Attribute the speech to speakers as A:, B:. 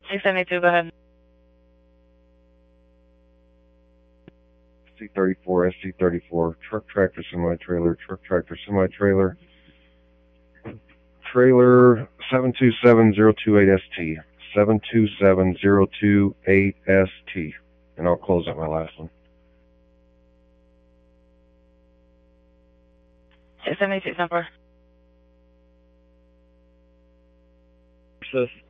A: 672, go ahead.
B: ST34, ST34, truck tractor semi-trailer, truck tractor semi-trailer, trailer 727028ST, 727028ST, and I'll close out my last one.
A: 672, number.
C: So